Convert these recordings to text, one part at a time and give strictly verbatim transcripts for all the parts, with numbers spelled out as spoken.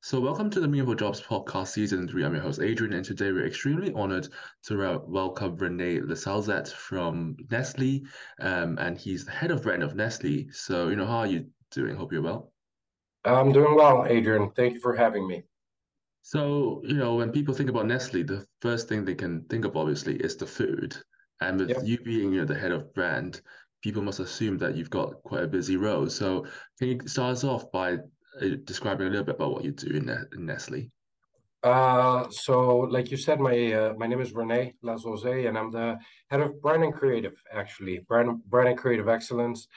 So, welcome to the Meaningful Jobs podcast, season three. I'm your host, Adrian, and today we're extremely honored to uh, welcome Rene Lesalzet from Nestle, um, and he's the head of brand of Nestle. So, you know, how are you doing? Hope you're well. I'm doing well, Adrian. Thank you for having me. So, you know, when people think about Nestle, the first thing they can think of, obviously, is the food. And with Yep. you being, you know, the head of brand, people must assume that you've got quite a busy role. So, can you start us off by uh, describing a little bit about what you do in, Ne- in Nestle? Uh, so, like you said, my uh, my name is Rene Lazose, and I'm the head of brand and creative, actually, brand brand and creative excellence.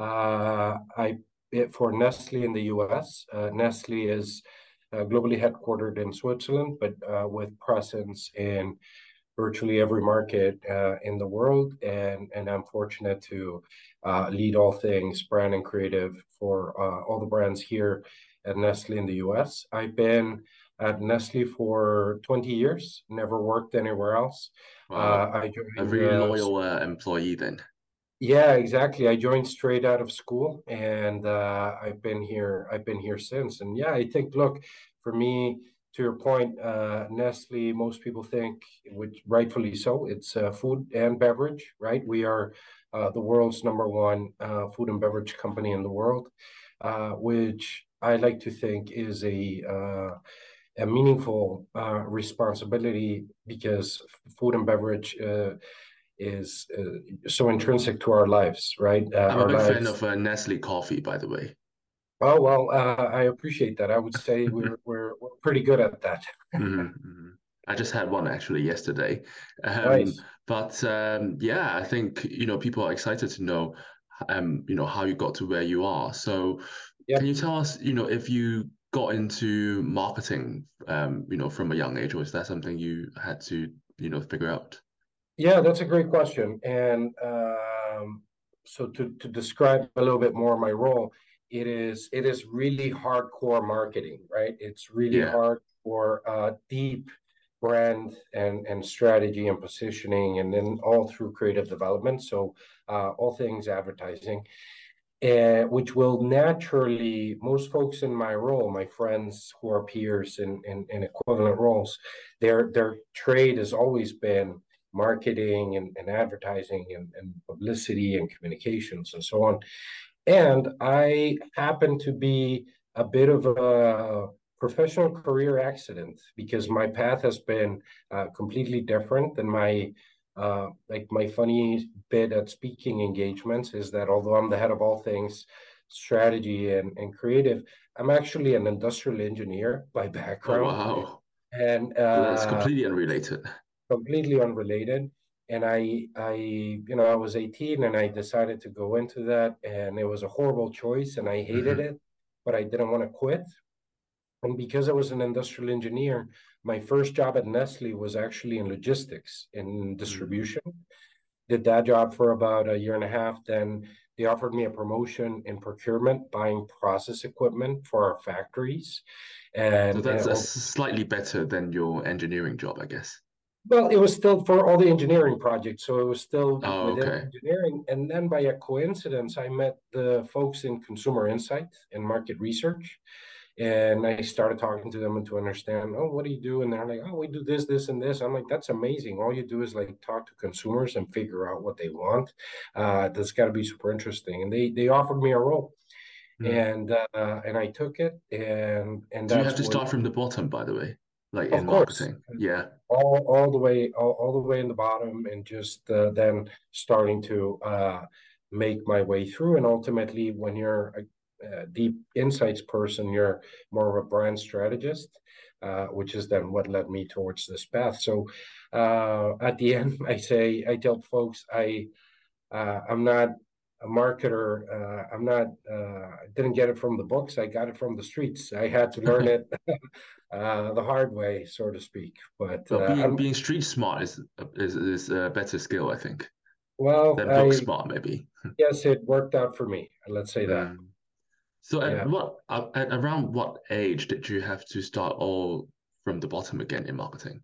Uh, I it, for Nestle in the U S. Uh, Nestle is uh, globally headquartered in Switzerland, but uh, with presence in virtually every market uh, in the world, and and I'm fortunate to uh, lead all things brand and creative for uh, all the brands here at Nestle in the U S. I've been at Nestle for twenty years, never worked anywhere else. Uh, Wow, I a joined, really uh, loyal uh, employee then. yeah, exactly. I joined straight out of school, and uh, I've been here. I've been here since. And yeah, I think, look, for me, to your point, uh, Nestle. Most people think, which rightfully so, it's uh, food and beverage, right? We are uh, the world's number one uh, food and beverage company in the world, uh, which I like to think is a uh, a meaningful uh, responsibility because food and beverage uh, is uh, so intrinsic to our lives, right? Uh, I'm a our big fan lives. of uh, Nestle coffee, by the way. Oh well, uh, I appreciate that. I would say we're we're we're pretty good at that. hmm hmm I just had one actually yesterday. Um, Nice. but um, yeah, I think you know people are excited to know, um, you know, how you got to where you are. So, can Yep. you tell us, you know, if you got into marketing, um, you know, from a young age, or is that something you had to, you know, figure out? Yeah, that's a great question. And um, so to to describe a little bit more my role, it is it is really hardcore marketing, right? It's really Yeah. hard for uh, deep brand and and strategy and positioning, and then all through creative development. So uh, all things advertising. Uh, which will naturally, most folks in my role, my friends who are peers in, in, in equivalent roles, their their trade has always been marketing and, and advertising and, and publicity and communications and so on. And I happen to be a bit of a professional career accident because my path has been uh, completely different than my uh, like my funny bit at speaking engagements is that although I'm the head of all things strategy and, and creative, I'm actually an industrial engineer by Oh background, wow. and So that's uh, completely unrelated. completely unrelated. And I, I, you know, I was eighteen and I decided to go into that, and it was a horrible choice, and I hated hmm it, but I didn't want to quit. And because I was an industrial engineer, my first job at Nestle was actually in logistics, in distribution. Did that job for about a year and a half. Then they offered me a promotion in procurement, buying process equipment for our factories, So and, and that's a slightly better than your engineering job, I guess. well, it was still for all the engineering projects, so it was still Oh, within okay. engineering. And then by a coincidence, I met the folks in consumer insight and market research. And I started talking to them and to understand, oh, what do you do? And they're like, oh, we do this, this, and this. I'm like, that's amazing. All you do is like talk to consumers and figure out what they want. Uh, that's got to be super interesting. And they they offered me a role, Hmm. and uh, and I took it, and and Do you have that's to what, start from the bottom, by the way, like of in course, marketing? Yeah. all all the way all, all the way in the bottom, and just uh, then starting to uh, make my way through. And ultimately, when you're a, a deep insights person, you're more of a brand strategist, uh, which is then what led me towards this path. So uh, at the end, I say I tell folks I uh, I'm not a marketer. Uh, I'm not. Uh, I didn't get it from the books. I got it from the streets. I had to learn it uh, the hard way, so to speak. But Well, uh, being I'm being street smart is is is a better skill, I think, well. than book I smart, maybe. Yes, it worked out for me. Let's say that. Mm. So at Yeah. what uh, at around what age did you have to start all from the bottom again in marketing?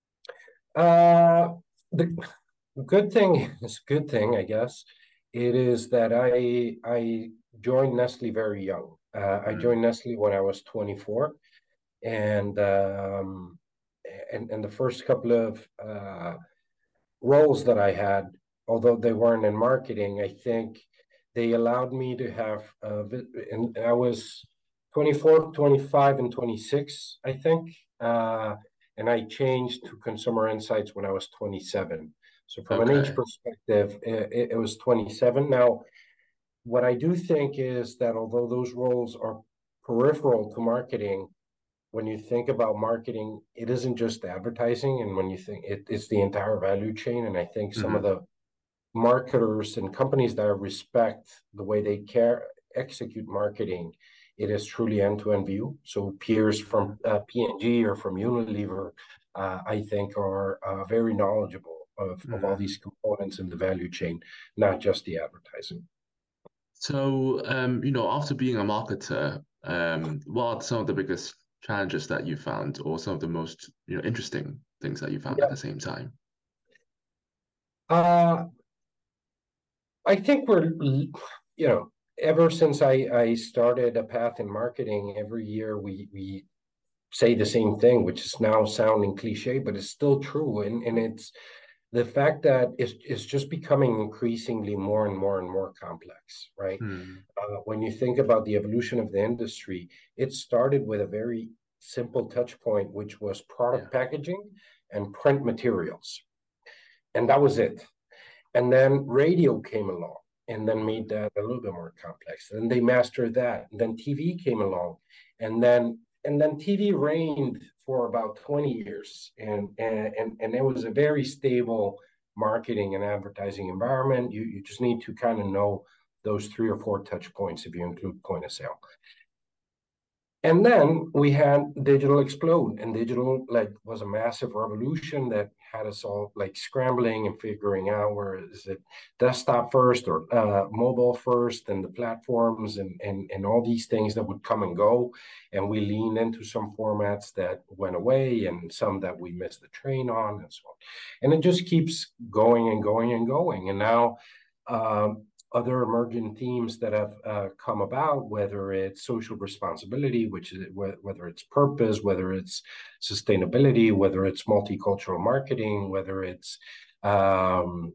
Uh, the good thing is good thing, I guess. It is that I I joined Nestle very young. Uh, I Mm. joined Nestle when I was twenty-four. And um, and and the first couple of uh, roles that I had, although they weren't in marketing, I think they allowed me to have, uh, and I was twenty-four, twenty-five, and twenty-six, I think. Uh, and I changed to consumer insights when I was twenty-seven. So from an age Okay. perspective, it, it was twenty-seven. Now, what I do think is that although those roles are peripheral to marketing, when you think about marketing, it isn't just advertising. And when you think it, it's the entire value chain. And I think some of Mm-hmm. the marketers and companies that respect the way they care execute marketing, it is truly end-to-end view. So peers from uh, P and G or from Unilever, uh, I think, are uh, very knowledgeable of, of all Mm-hmm. these components in the value chain, not just the advertising. So, um, you know, after being a marketer, um, what are some of the biggest challenges that you found, or some of the most, you know, interesting things that you found at Yeah. the same time? Uh, I think we're, you know, ever since I, I started a path in marketing, every year we, we say the same thing, which is now sounding cliche, but it's still true. And, and it's the fact that it's, it's just becoming increasingly more and more and more complex, right? Hmm. Uh, when you think about the evolution of the industry, it started with a very simple touch point, which was Yeah. product packaging and print materials. And that was it. And then radio came along and then made that a little bit more complex. And they mastered that. And then T V came along. And then and then T V reigned for about twenty years. And and and, and it was a very stable marketing and advertising environment. You you just need to kind of know those three or four touch points if you include point of sale. And then we had digital explode, and digital like was a massive revolution that had us all like scrambling and figuring out where is it desktop first or uh, mobile first, and the platforms and, and and all these things that would come and go. And we leaned into some formats that went away and some that we missed the train on and so on. And it just keeps going and going and going. And now um, other emerging themes that have uh, come about, whether it's social responsibility, which is whether it's purpose, whether it's sustainability, whether it's multicultural marketing, whether it's um,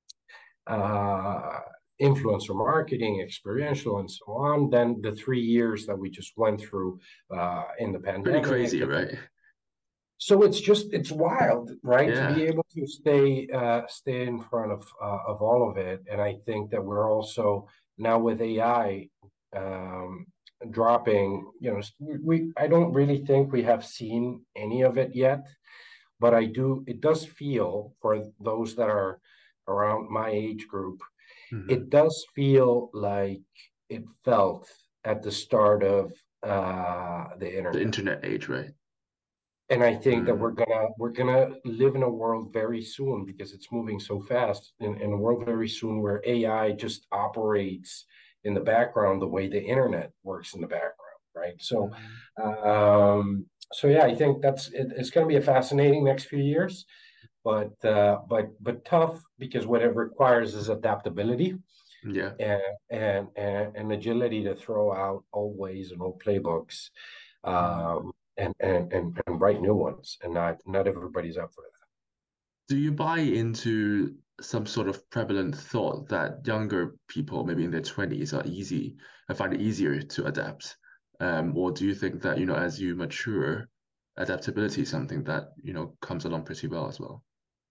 uh, influencer marketing, experiential, and so on. Then the three years that we just went through uh, in the Pretty pandemic, crazy, and right? so it's just it's wild, right? To be Yeah. able to stay uh, stay in front of uh, of all of it, and I think that we're also now with A I um, dropping. You know, we I don't really think we have seen any of it yet, but I do. It does feel for those that are around my age group, Hmm. it does feel like it felt at the start of uh, the The internet. internet age, right? And I think that we're Mm. gonna we're gonna live in a world very soon because it's moving so fast in, in a world very soon where A I just operates in the background the way the internet works in the background, right? So, Mhm. um, so yeah, I think that's it, it's going to be a fascinating next few years, but uh, but but tough because what it requires is adaptability Yeah. and and and, and agility to throw out old ways and old playbooks Mm. um, and, and and and write new ones. And not not everybody's up for that. Do you buy into some sort of prevalent thought that younger people, maybe in their twenties, are easy, I find it easier to adapt? Um, or do you think that, you know, as you mature, adaptability is something that, you know, comes along pretty well as well?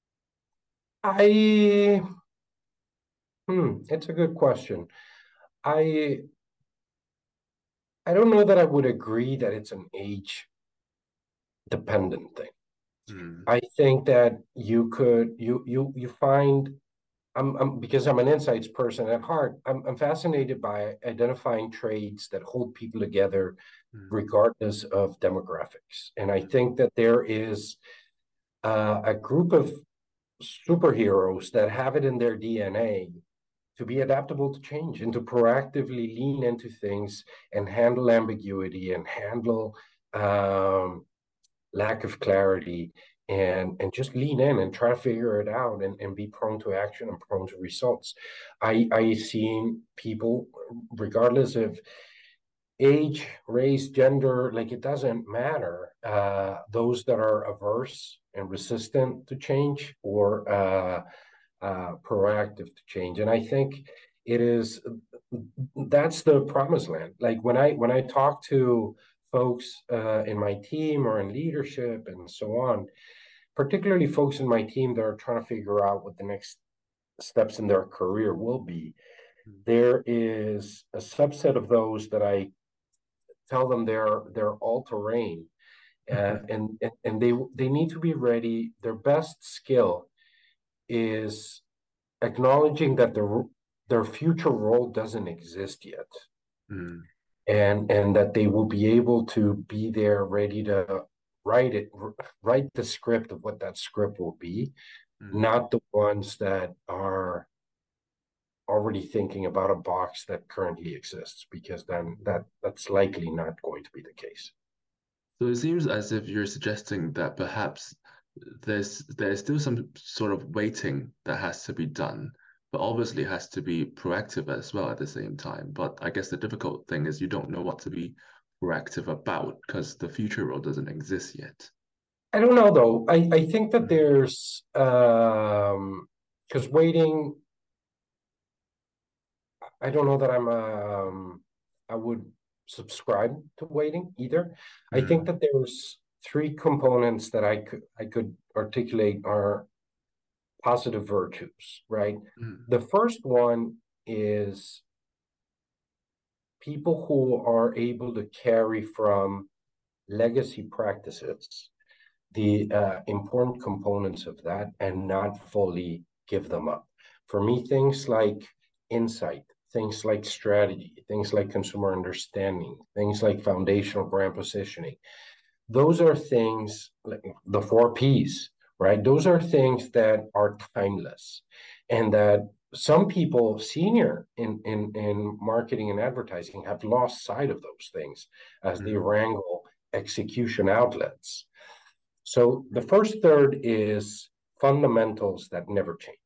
I hmm, it's a good question. I I don't know that I would agree that it's an age dependent thing. Mm. I think that you could you you you find I'm, I'm because I'm an insights person at heart. I'm, I'm fascinated by identifying traits that hold people together Mm. regardless of demographics. And I think that there is uh, a group of superheroes that have it in their D N A to be adaptable to change and to proactively lean into things and handle ambiguity and handle um, lack of clarity and and just lean in and try to figure it out and, and be prone to action and prone to results. I I seen people, regardless of age, race, gender, like it doesn't matter. Uh, those that are averse and resistant to change, or uh, uh, proactive to change. And I think it is that's the promised land. Like when I when I talk to folks uh, in my team or in leadership and so on, particularly folks in my team that are trying to figure out what the next steps in their career will be, there is a subset of those that I tell them they're they're all terrain, uh, and, and and they they need to be ready. Their best skill is acknowledging that their their future role doesn't exist yet, Mm. and and that they will be able to be there ready to write it, write the script of what that script will be, Mm. not the ones that are already thinking about a box that currently exists, because then that that's likely not going to be the case. So it seems as if you're suggesting that perhaps there's there's still some sort of waiting that has to be done, but obviously has to be proactive as well at the same time. But I guess the difficult thing is you don't know what to be proactive about because the future role doesn't exist yet. I don't know though. I, I think that Mm. there's um because waiting, I don't know that I'm um I would subscribe to waiting either. I think Mm. that there's three components that I could I could articulate are positive virtues, right? Mm. The first one is people who are able to carry from legacy practices the uh, important components of that and not fully give them up. For me, things like insight, things like strategy, things like consumer understanding, things like foundational brand positioning, those are things like the four P's, right? Those are things that are timeless, and that some people senior in, in, in marketing and advertising have lost sight of those things as they Mm. wrangle execution outlets. So the first third is fundamentals that never change.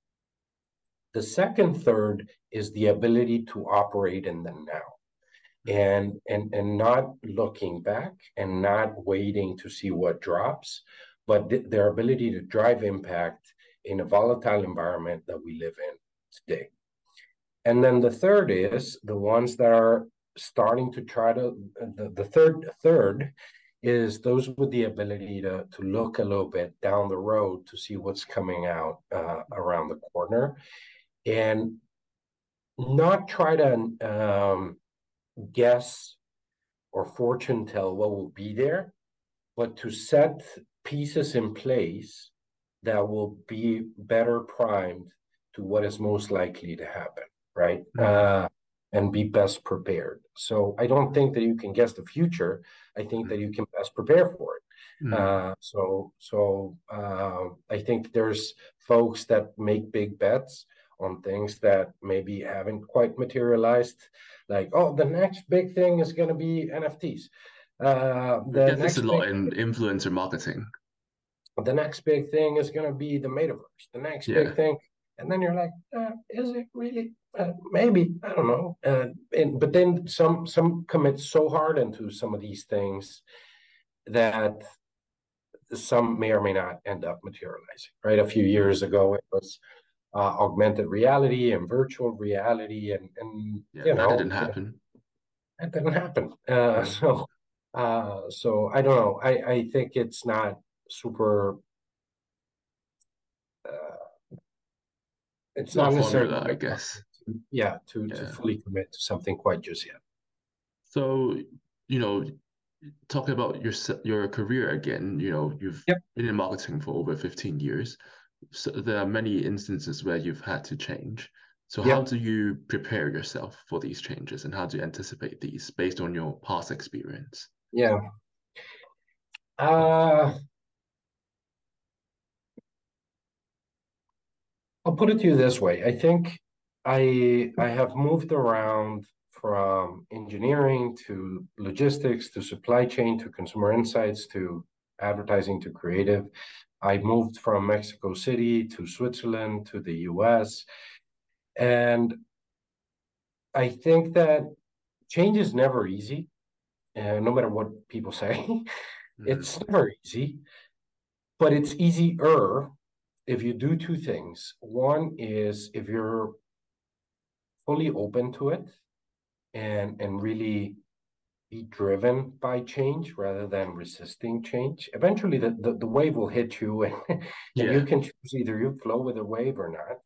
The second third is the ability to operate in the now, Mm. and and and not looking back and not waiting to see what drops, but th- their ability to drive impact in a volatile environment that we live in today. And then the third is the ones that are starting to try to the, the third third is those with the ability to to look a little bit down the road to see what's coming out uh, around the corner, and not try to um, guess or fortune tell what will be there, but to set pieces in place that will be better primed to what is most likely to happen, right? Mm. Uh, and be best prepared. So I don't think that you can guess the future. I think that Mm. you can best prepare for it. Mm. Uh, so so uh, I think there's folks that make big bets on things that maybe haven't quite materialized. Like, oh, the next big thing is going to be N F Ts. Uh, We the get this a next big lot in influencer marketing. the next big thing is going to be the metaverse. The next Yeah. big thing, and then you're like, uh, is it really? Uh, maybe, I don't know. Uh, and but then some some commit so hard into some of these things that some may or may not end up materializing. Right? A few years Mm. ago, it was uh, augmented reality and virtual reality, and and Yeah, you that didn't know, happen. it didn't happen. Uh, Yeah. so uh, so I don't know. I I think it's not super. Uh, it's It's not not a necessarily formula, I guess. to, yeah, to to Yeah. fully commit to something quite just yet. So, you know, talking about your se- your career again, you know, you've Yep. been in marketing for over fifteen years. So there are many instances where you've had to change. So how Yep. do you prepare yourself for these changes and how do you anticipate these based on your past experience? Yeah. Uh, I'll put it to you this way. I think I I have moved around from engineering to logistics to supply chain to consumer insights to advertising to creative. I moved from Mexico City to Switzerland to the U S. And I think that change is never easy, uh, no matter what people say. Mm-hmm. It's never easy, but it's easier if you do two things. One is if you're fully open to it and and really be driven by change rather than resisting change. Eventually, the, the, the wave will hit you, and, and you Yeah. can choose either you flow with the wave or not.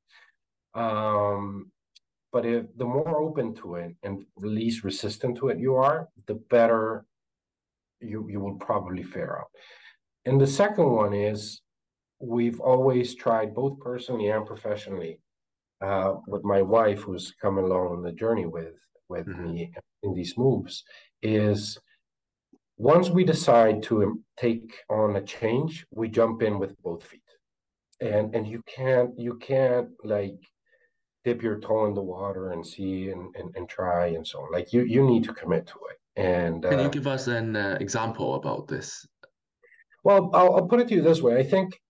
Um, but if the more open to it and least resistant to it you are, the better you you will probably fare out. And the second one is we've always tried, both personally and professionally, uh, with my wife, who's come along on the journey with with Mm-hmm. me in these moves, is once we decide to take on a change, we jump in with both feet. And and you can't you can't like dip your toe in the water and see and, and, and try and so on. Like you you need to commit to it. And Can you uh, give us an uh, example about this? well, I'll, I'll put it to you this way. I think,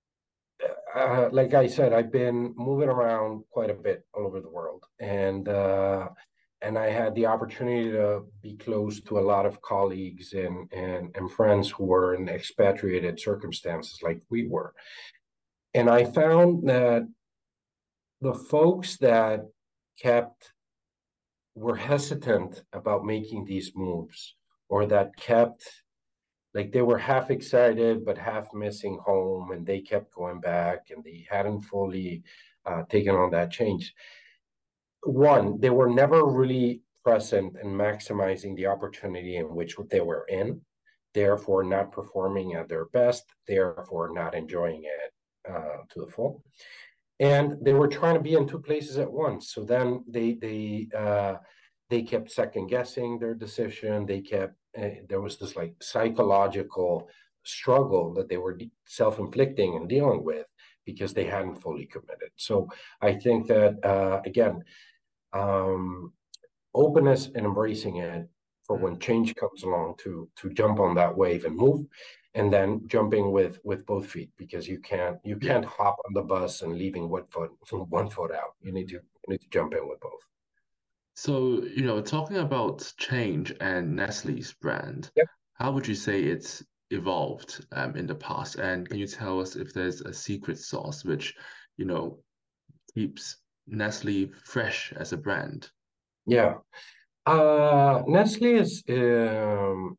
uh, like I said, I've been moving around quite a bit all over the world, and uh, and I had the opportunity to be close to a lot of colleagues and and and friends who were in expatriated circumstances like we were. And I found that the folks that kept were hesitant about making these moves, or that kept like they were half excited but half missing home, and they kept going back and they hadn't fully uh, taken on that change. One, they were never really present in maximizing the opportunity in which they were in, therefore not performing at their best, therefore not enjoying it uh, to the full. And they were trying to be in two places at once. So then they they uh, they kept second guessing their decision. They kept uh, there was this like psychological struggle that they were self inflicting and dealing with because they hadn't fully committed. So I think that uh, again, um, openness and embracing it for when Mm. change comes along to to jump on that wave and move, and then jumping with with both feet, because you can't you Yeah. can't hop on the bus and leaving one foot one foot out. You need to Mhm. you need to jump in with both. So, you know, talking about change and Nestle's brand, Yep. how would you say it's evolved um, in the past? And can you tell us if there's a secret sauce which, you know, keeps Nestle fresh as a brand? Yeah. Uh, Nestle is. Um,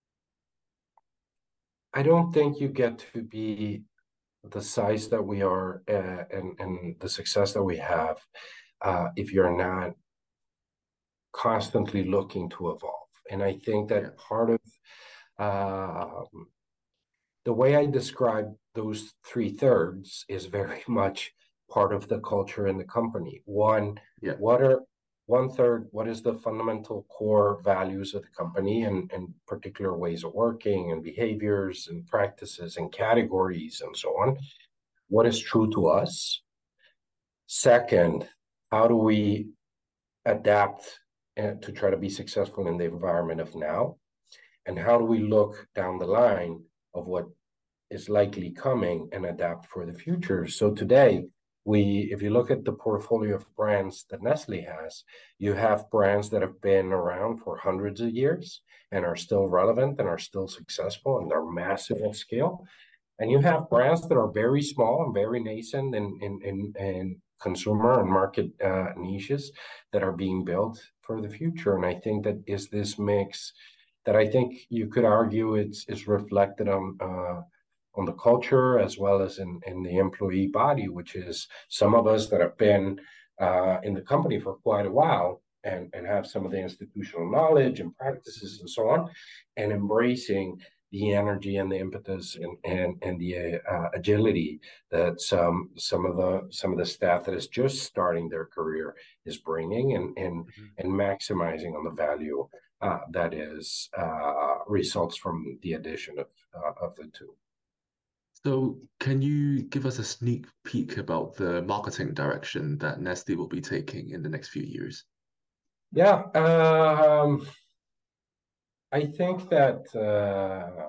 I don't think you get to be the size that we are uh, and and the success that we have uh, if you're not constantly looking to evolve. And I think Yeah. that part of uh, the way I describe those three thirds is very much part of the culture in the company. One, Yeah. what are one third, what is the fundamental core values of the company, and, and particular ways of working and behaviors and practices and categories and so on? What is true to us? Second, how do we adapt uh, to try to be successful in the environment of now? And how do we look down the line of what is likely coming and adapt for the future? So today, we, if you look at the portfolio of brands that Nestle has, you have brands that have been around for hundreds of years and are still relevant and are still successful and are massive at scale. And you have brands that are very small and very nascent in in in, in consumer and market uh, niches that are being built for the future. And I think that is this mix that I think you could argue it's is reflected on uh, on the culture as well as in in the employee body, which is some of us that have been uh, in the company for quite a while and and have some of the institutional knowledge and practices and so on, and embracing the energy and the impetus and and and the uh, agility that some some of the some of the staff that is just starting their career is bringing, and and Mhm. and maximizing on the value uh, that is uh, results from the addition of uh, of the two. So, can you give us a sneak peek about the marketing direction that Nestle will be taking in the next few years? Yeah, um, I think that uh,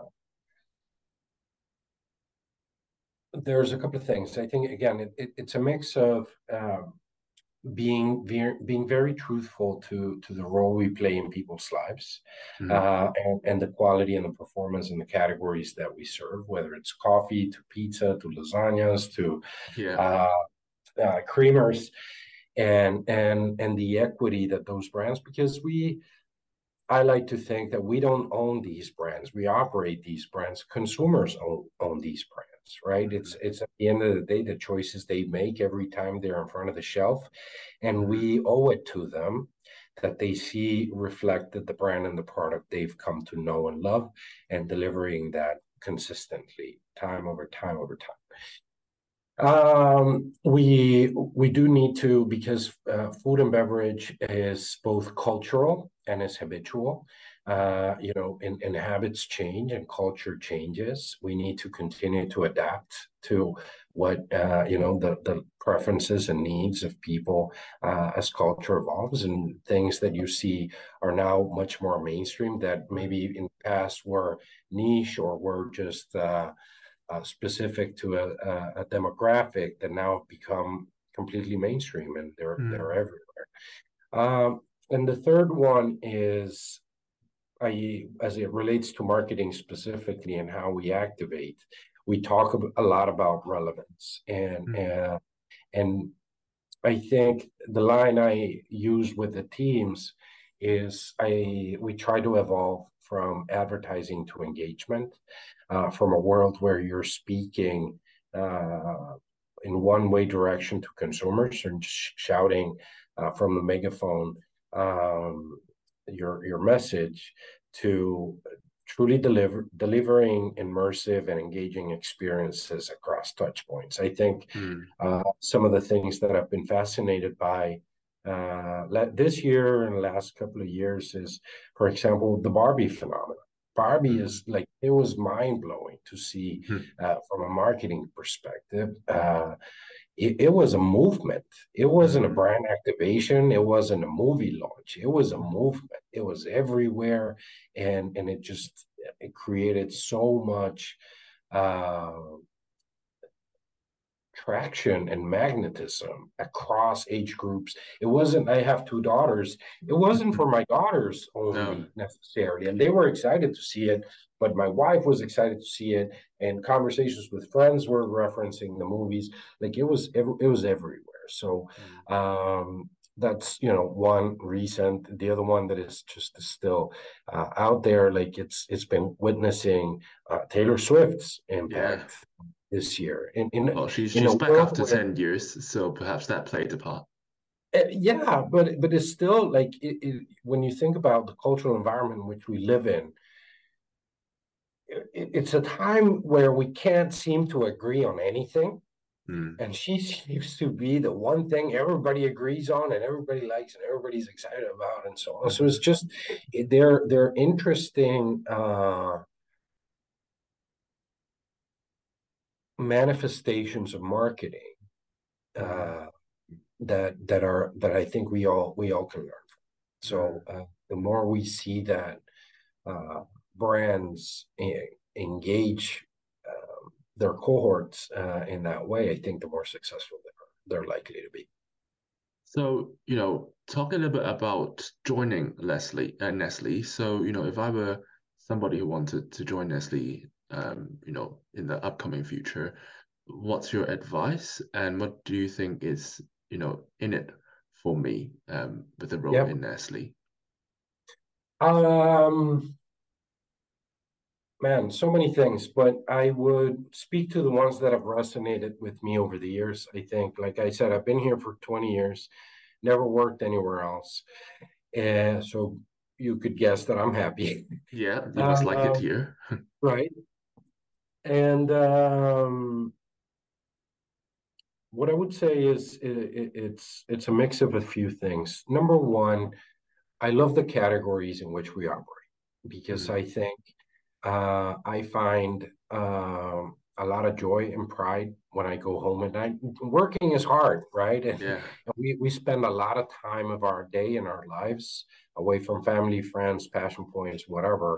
there's a couple of things. I think again, it, it, it's a mix of um, being very, being very truthful to to the role we play in people's lives, Mm. uh, and, and the quality and the performance in the categories that we serve, whether it's coffee to pizza to lasagnas to Yeah. uh, uh, creamers, and and and the equity that those brands, because we I like to think that we don't own these brands. We operate these brands. Consumers own, own these brands, right? It's Mm-hmm. it's at the end of the day the choices they make every time they're in front of the shelf, and Mm-hmm. we owe it to them that they see reflected the brand and the product they've come to know and love, and delivering that consistently, time over time over time. Um, we we do need to, because uh, food and beverage is both cultural and is habitual. Uh, you know, and, and habits change and culture changes. We need to continue to adapt to what uh, you know the the preferences and needs of people uh, as culture evolves, and things that you see are now much more mainstream that maybe in the past were niche or were just uh, uh, specific to a, a, a demographic that now have become completely mainstream, and they're they're Mm. everywhere. Um, and the third one is, I, as it relates to marketing specifically and how we activate, we talk a lot about relevance, and Mm. and and I think the line I use with the teams is I we try to evolve from advertising to engagement, uh, from a world where you're speaking uh, in one way direction to consumers and sh- shouting uh, from the megaphone um, your your message, to truly deliver delivering immersive and engaging experiences across touch points. I think Mm. uh, some of the things that I've been fascinated by uh, this year and the last couple of years is, for example, the Barbie phenomenon. Barbie Mm. is like, it was mind blowing to see Mm. uh, from a marketing perspective. Uh, it, it was a movement. It wasn't a Mm. brand activation. It wasn't a movie launch. It was a movement. It was everywhere, and and it just it created so much uh, traction and magnetism across age groups. It wasn't, I have two daughters. It wasn't for my daughters No. only necessarily. And they were excited to see it, but my wife was excited to see it. And conversations with friends were referencing the movies. Like it was, it was everywhere. So, Mm. um, that's, you know, one recent. The other one that is just still uh, out there, like it's it's been witnessing uh, Taylor Swift's Yeah. impact this year in in Well, she's in a she's back world after where ten years, so perhaps that played a part. uh, yeah, but but it's still like it, it, when you think about the cultural environment in which we live in, it, it's a time where we can't seem to agree on anything. Mm. And she seems to be the one thing everybody agrees on and everybody likes and everybody's excited about and so on. So it's Mm-hmm. just they're they're interesting uh manifestations of marketing Mm. uh that that are that I think we all we all can learn. Mm. So uh, the more we see that uh, brands e- engage um, their cohorts uh, in that way, I think the more successful they're, they're likely to be. So, you know, talk a little bit about joining Leslie uh, Nestle. So, you know, if I were somebody who wanted to join Nestle, um, you know, in the upcoming future, what's your advice and what do you think is, you know, in it for me, um, with the role Yep. in Nestle? Um, man, so many things, but I would speak to the ones that have resonated with me over the years. I think, like I said, I've been here for twenty years, never worked anywhere else. And so you could guess that I'm happy. Yeah, you must like it Um, here. right. And um, what I would say is it, it's it's a mix of a few things. Number one, I love the categories in which we operate, because Mm. I think uh, I find um, a lot of joy and pride when I go home at night. Working is hard, right? And, Yeah. and we we spend a lot of time of our day and our lives away from family, friends, passion points, whatever,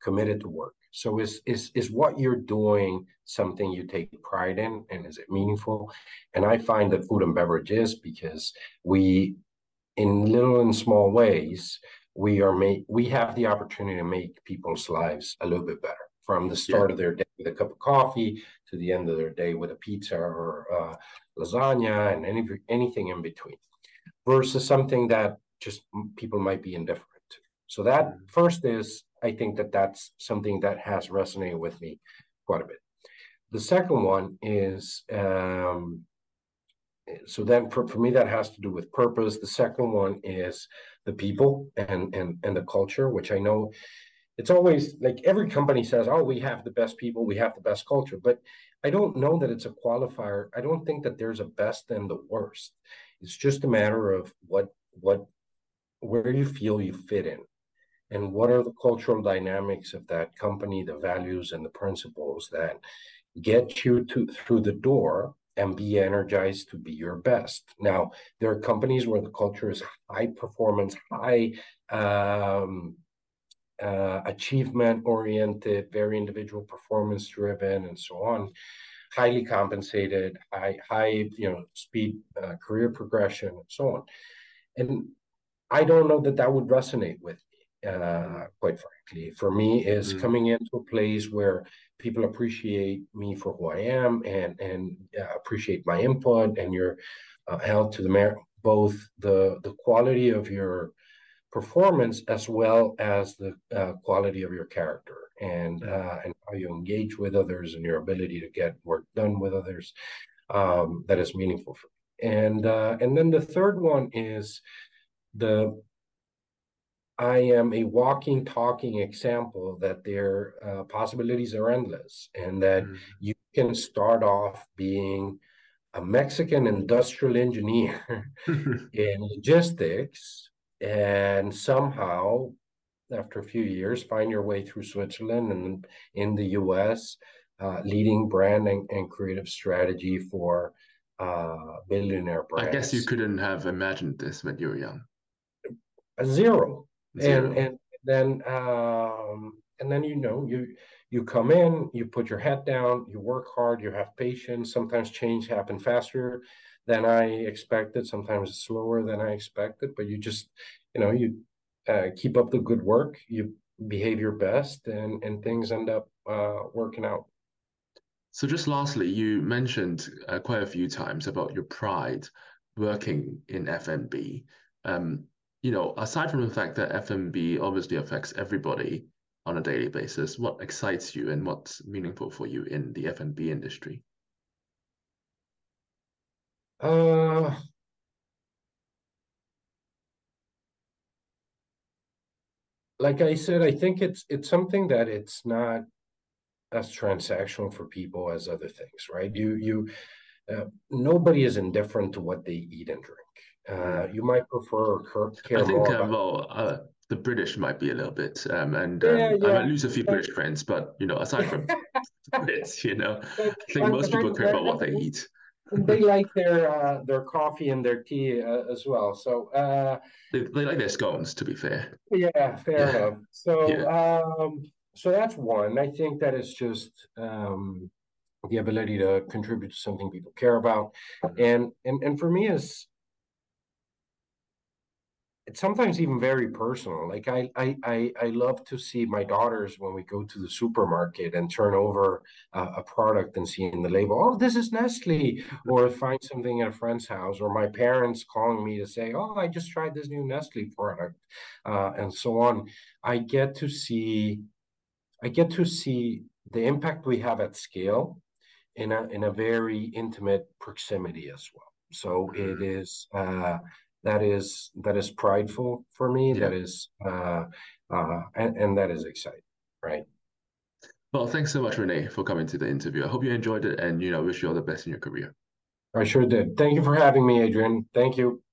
committed to work. So is is is what you're doing something you take pride in, and is it meaningful? And I find that food and beverage is, because we, in little and small ways, we are make we have the opportunity to make people's lives a little bit better, from the Yeah. start of their day with a cup of coffee to the end of their day with a pizza or uh, lasagna and any, anything in between, versus something that just people might be indifferent to. So that Mm. first is, I think that that's something that has resonated with me quite a bit. The second one is, um, so then for, for me, that has to do with purpose. The second one is the people and, and, and the culture, which I know it's always like every company says, oh, we have the best people, we have the best culture. But I don't know that it's a qualifier. I don't think that there's a best and the worst. It's just a matter of what, what, where you feel you fit in, and what are the cultural dynamics of that company, the values and the principles that get you to through the door and be energized to be your best. Now, there are companies where the culture is high performance, high um, uh, achievement oriented, very individual performance driven, and so on. Highly compensated, high, high, you know, speed uh, career progression, and so on. And I don't know that that would resonate with me, uh, quite frankly. For me, is Mm. coming into a place where people appreciate me for who I am, and and uh, appreciate my input, and you're uh, held to the merit, both the the quality of your performance as well as the uh, quality of your character, and Mm. uh, and how you engage with others, and your ability to get work done with others, um, that is meaningful for me. And uh, and then the third one is the I am a walking, talking example that their uh, possibilities are endless, and that Mm. you can start off being a Mexican industrial engineer in logistics, and somehow, after a few years, find your way through Switzerland and in the U S, uh, leading brand and, and creative strategy for uh, billionaire I guess you brands. couldn't have imagined this when you were young. A zero. And Zero. and then um, and then you know you you come in, you put your head down, you work hard, you have patience. Sometimes change happen faster than I expected, sometimes slower than I expected, but you just, you know, you uh, keep up the good work, you behave your best, and and things end up uh, working out. So just lastly, you mentioned uh, quite a few times about your pride working in F and B. Um, you know, aside from the fact that F and B obviously affects everybody on a daily basis, what excites you and what's meaningful for you in the F and B industry? Uh, like I said, I think it's it's something that it's not as transactional for people as other things, right? You you uh, nobody is indifferent to what they eat and drink. Uh, Mm. you might prefer or I care think, more uh, about. well, uh, the British might be a little bit, um, and Yeah, um, I might yeah, lose a few but British friends, but you know, aside from this, you know, but I think but, most people care about what they but eat. they like their uh, their coffee and their tea uh, as well. So uh, They, they like their scones, to be fair. yeah, fair Yeah, enough. So yeah. um, so that's one. I think that is just um, the ability to contribute to something people care about, and and and for me is, it's sometimes even very personal. Like I, I, I, I love to see my daughters when we go to the supermarket and turn over uh, a product and see in the label, oh, this is Nestle, or find something at a friend's house, or my parents calling me to say, oh, I just tried this new Nestle product, uh, and so on. I get to see, I get to see the impact we have at scale in a in a very intimate proximity as well. So it Mm, is uh, that is that is prideful for me. yeah. That is uh, uh, and, and that is exciting, right? Well, thanks so much, Renee, for coming to the interview. I hope you enjoyed it and, you know, wish you all the best in your career. I sure did. Thank you for having me, Adrian. Thank you.